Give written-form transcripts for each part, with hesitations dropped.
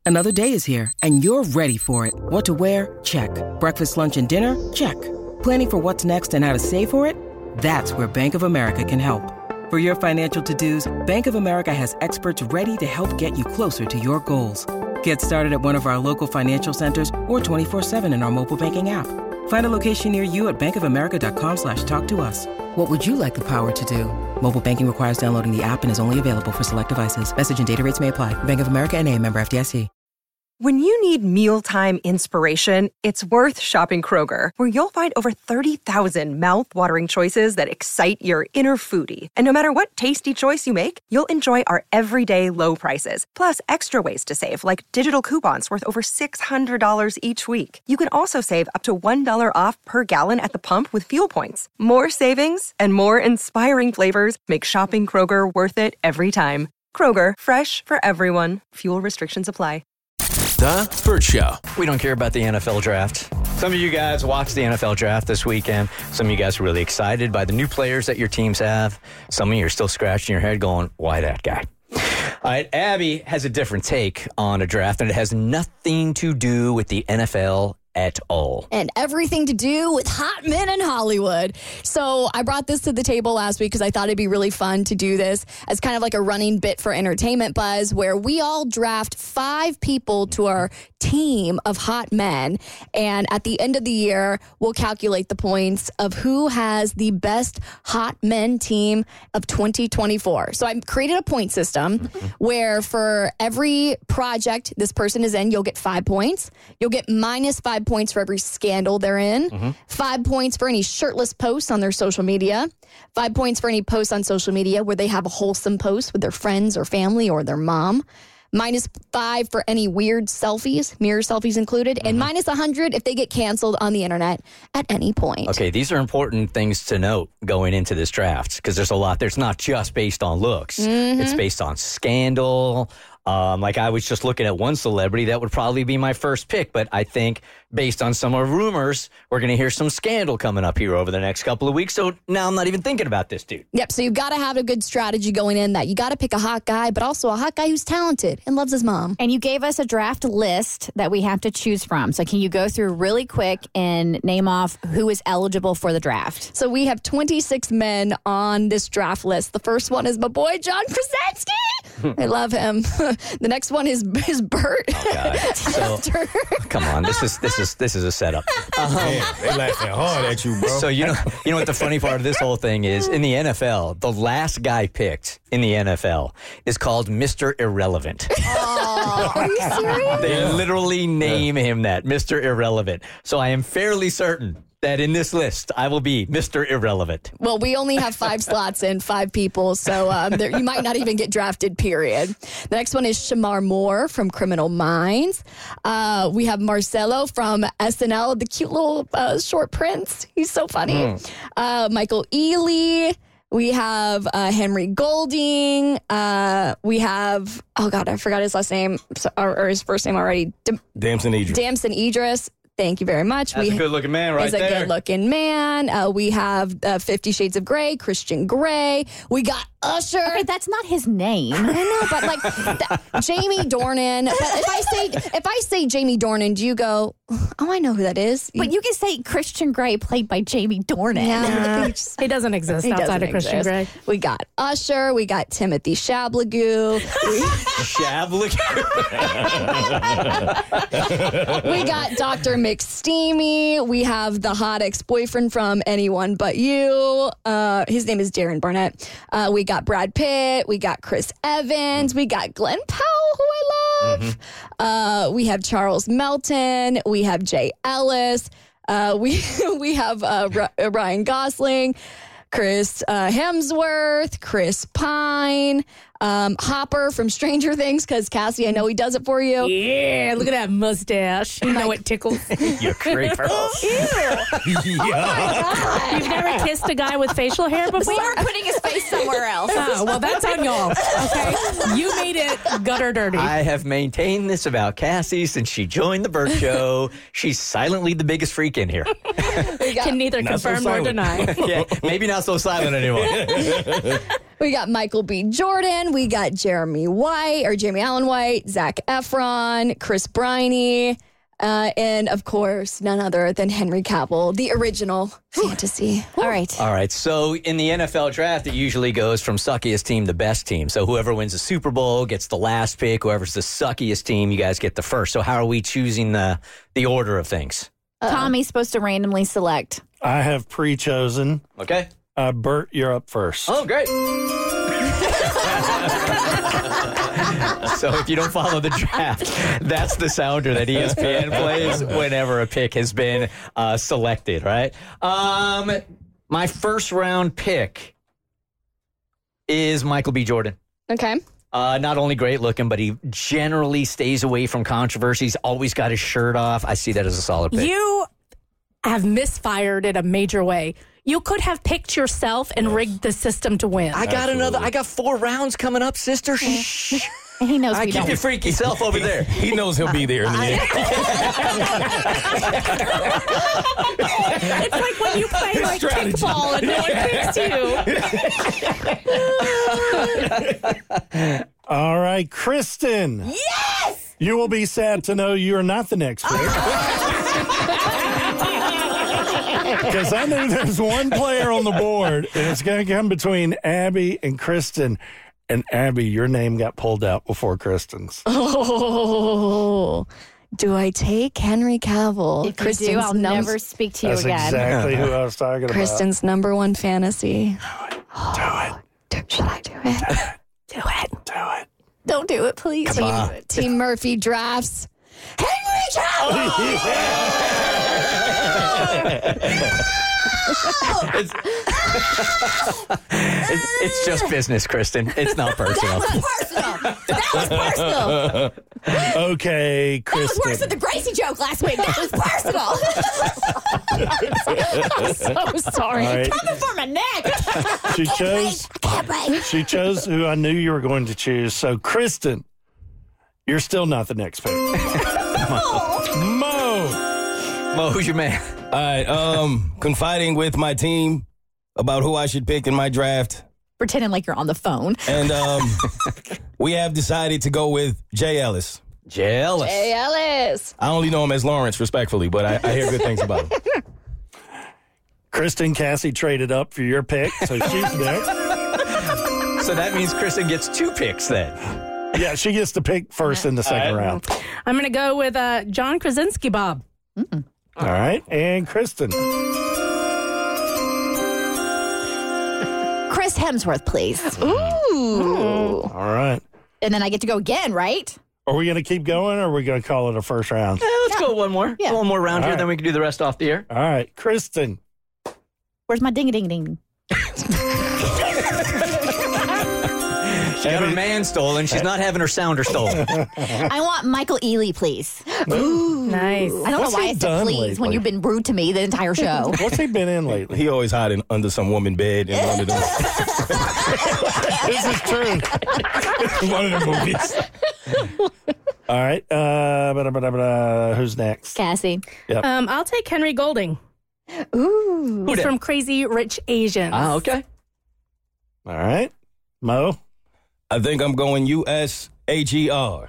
Another day is here, and you're ready for it. What to wear? Check. Breakfast, lunch, and dinner? Check. Planning for what's next and how to save for it? That's where Bank of America can help. For your financial to-dos, Bank of America has experts ready to help get you closer to your goals. Get started at one of our local financial centers or 24/7 in our mobile banking app. Find a location near you at bankofamerica.com/talktous. What would you like the power to do? Mobile banking requires downloading the app and is only available for select devices. Message and data rates may apply. Bank of America N.A., member FDIC. When you need mealtime inspiration, it's worth shopping Kroger, where you'll find over 30,000 mouth-watering choices that excite your inner foodie. And no matter what tasty choice you make, you'll enjoy our everyday low prices, plus extra ways to save, like digital coupons worth over $600 each week. You can also save up to $1 off per gallon at the pump with fuel points. More savings and more inspiring flavors make shopping Kroger worth it every time. Kroger, fresh for everyone. Fuel restrictions apply. The Bert Show. We don't care about the NFL draft. Some of you guys watched the NFL draft this weekend. Some of you guys are really excited by the new players that your teams have. Some of you are still scratching your head going, why that guy? All right, Abby has a different take on a draft, and it has nothing to do with the NFL at all. And everything to do with hot men in Hollywood. So I brought this to the table last week because I thought it'd be really fun to do this as kind of like a running bit for Entertainment Buzz, where we all draft 5 people to our team of hot men. And at the end of the year, we'll calculate the points of who has the best hot men team of 2024. So I created a point system where for every project this person is in, you'll get 5 points. You'll get minus 5 points for every scandal they're in, 5 points for any shirtless posts on their social media, 5 points for any posts on social media where they have a wholesome post with their friends or family or their mom, minus 5 for any weird selfies, mirror selfies included, and minus 100 if they get canceled on the internet at any point. Okay, these are important things to note going into this draft because there's a lot. There's not just based on looks. It's based on scandal. Like I was just looking at one celebrity that would probably be my first pick, but I think based on some of rumors, we're going to hear some scandal coming up here over the next couple of weeks. So now I'm not even thinking about this dude. Yep. So you've got to have a good strategy going in that you got to pick a hot guy, but also a hot guy who's talented and loves his mom. And you gave us a draft list that we have to choose from. So can you go through really quick and name off who is eligible for the draft? So we have 26 men on this draft list. The first one is my boy, John Krasinski. I love him. The next one is Bert. Oh, God. So, come on, this is a setup. Man, they laughing hard at you, bro. So you know what the funny part of this whole thing is? In the NFL, the last guy picked in the NFL is called Mr. Irrelevant. Oh, are you serious? They literally name him that, Mr. Irrelevant. So I am fairly certain that in this list, I will be Mr. Irrelevant. Well, we only have 5 slots in, 5 people, so you might not even get drafted, period. The next one is Shamar Moore from Criminal Minds. We have Marcelo from SNL, the cute little short prince. He's so funny. Michael Ealy. We have Henry Golding. We have, oh God, I forgot his last name, or his first name already. Damson Idris. Damson Idris. Thank you very much. That's a good-looking man right there. He's a good-looking man. We have 50 Shades of Grey, Christian Grey. We got Usher. Okay, that's not his name. I know, but like Jamie Dornan. But if I say Jamie Dornan, do you go, oh, I know who that is? But you can say Christian Grey played by Jamie Dornan. Yeah, he doesn't exist outside of Christian Grey. We got Usher. We got Timothy Chalamet. We got Dr. McSteamy. We have the hot ex-boyfriend from Anyone But You. His name is Darren Barnett. We got Brad Pitt. We got Chris Evans. We got Glenn Powell, who I love. We have Charles Melton. We have Jay Ellis. We have Ryan Gosling, Chris Hemsworth, Chris Pine, Hopper from Stranger Things, because Cassie, I know he does it for you. Yeah, look at that mustache. You know it tickles. You creeper. Ew. Oh my God. You've never kissed a guy with facial hair before? We are putting his face somewhere else. Oh, well, that's on y'all. Okay? You made it gutter dirty. I have maintained this about Cassie since she joined the Bert Show. She's silently the biggest freak in here. Can neither confirm nor deny. Yeah, maybe not so silent anymore. We got Michael B. Jordan. We got Jeremy Allen White, Zac Efron, Chris Briney, and of course, none other than Henry Cavill, the original fantasy. All right. All right. So in the NFL draft, it usually goes from suckiest team to best team. So whoever wins the Super Bowl gets the last pick. Whoever's the suckiest team, you guys get the first. So how are we choosing the order of things? Tommy's supposed to randomly select. I have pre-chosen. Okay. Bert, you're up first. Oh, great. So if you don't follow the draft, that's the sounder that ESPN plays whenever a pick has been selected, right? My first round pick is Michael B. Jordan. Okay. Not only great looking, but he generally stays away from controversies, always got his shirt off. I see that as a solid pick. You have misfired in a major way. You could have picked yourself and rigged the system to win. I got 4 rounds coming up, sister. Shh. He knows we Keep don't. your freaky self over there. He knows he'll be there in the end. It's like when you play like kickball and no one picks you. All right, Kristen. Yes! You will be sad to know you are not the next pick. Because I knew there's one player on the board, and it's going to come between Abby and Kristen. And Abby, your name got pulled out before Kristen's. Oh, do I take Henry Cavill? If you do, I'll never speak to you That's again. exactly who I was talking about. Kristen's number one fantasy. Do it. Should I do it? Do it. Do it. Don't do it, please. Team Murphy drafts Henry Cavill. It's just business, Kristen. It's not personal. That was personal. Okay, That was Kristen. worse than the Gracie joke last week. That was personal. I'm so sorry. All right. Coming for my neck. She chose who I knew you were going to choose. So, Kristen, you're still not the next pick. Mo. Who's your man? All right, confiding with my team about who I should pick in my draft. Pretending like you're on the phone. And we have decided to go with Jay Ellis. Jealous. Hey, Ellis. I only know him as Lawrence, respectfully, but I hear good things about him. Kristen Cassie traded up for your pick, so she's next. So that means Kristen gets 2 picks then. Yeah, she gets to pick first in the second round. I'm going to go with John Krasinski, Bob. All right, and Kristen. Chris Hemsworth, please. Ooh. All right. And then I get to go again, right? Are we going to keep going, or are we going to call it a first round? Let's go one more. Yeah. One more round All here, right. then we can do the rest off the air. All right, Kristen. Where's my ding-a-ding-ding? She got her man stolen. She's not having her sounder stolen. I want Michael Ealy, please. Nice. I don't What's know why he I said done please lately? when you've been rude to me the entire show. What's he been in lately? He always hiding under some woman bed in one of them. This is true. One of the movies. All right. Who's next? Cassie. I'll take Henry Golding. Ooh. He's from Crazy Rich Asians. Okay. All right. Mo. I think I'm going USAGR.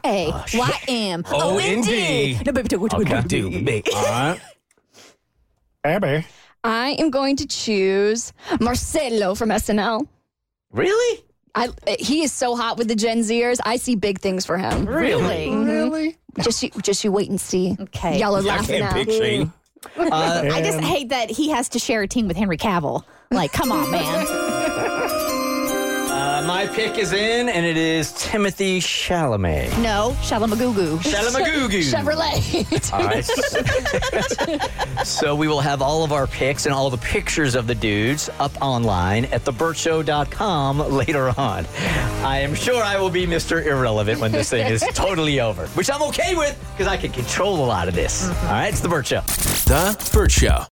RAYMOND. All right. Abby. I am going to choose Marcelo from SNL. Really? He is so hot with the Gen Zers. I see big things for him. Really? Really? Just you wait and see. Okay. Y'all are I laughing can't now. pick Shane. I just hate that he has to share a team with Henry Cavill. Like, come on, man. My pick is in, and it is Timothy Chalamet. No, Shalamagoo. Shalamagoo. Chevrolet. All right. So we will have all of our picks and all the pictures of the dudes up online at thebertshow.com later on. I am sure I will be Mr. Irrelevant when this thing is totally over, which I'm okay with because I can control a lot of this. All right, it's The Bert Show. The Bert Show.